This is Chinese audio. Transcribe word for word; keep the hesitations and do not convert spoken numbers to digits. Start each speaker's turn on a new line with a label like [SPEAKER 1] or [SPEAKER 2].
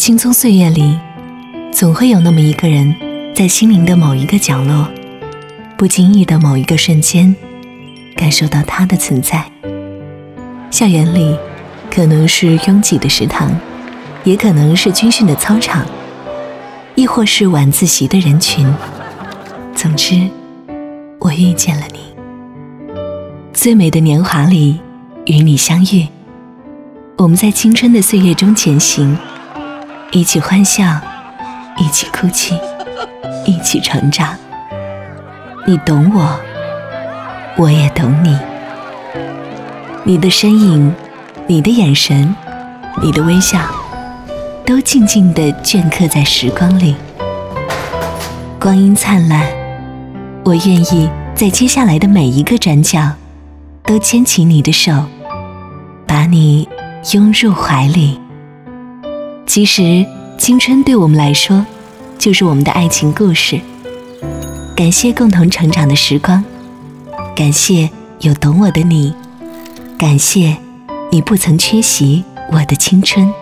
[SPEAKER 1] 青葱岁月里，总会有那么一个人，在心灵的某一个角落，不经意的某一个瞬间，感受到他的存在。校园里可能是拥挤的食堂，也可能是军训的操场，亦或是晚自习的人群。总之，我遇见了你。最美的年华里与你相遇，我们在青春的岁月中前行，一起欢笑，一起哭泣，一起成长。你懂我，我也懂你。你的身影，你的眼神，你的微笑，都静静地镌刻在时光里。光阴灿烂，我愿意在接下来的每一个转角都牵起你的手，把你拥入怀里。其实青春对我们来说就是我们的爱情故事。感谢共同成长的时光，感谢有懂我的你，感谢你不曾缺席我的青春。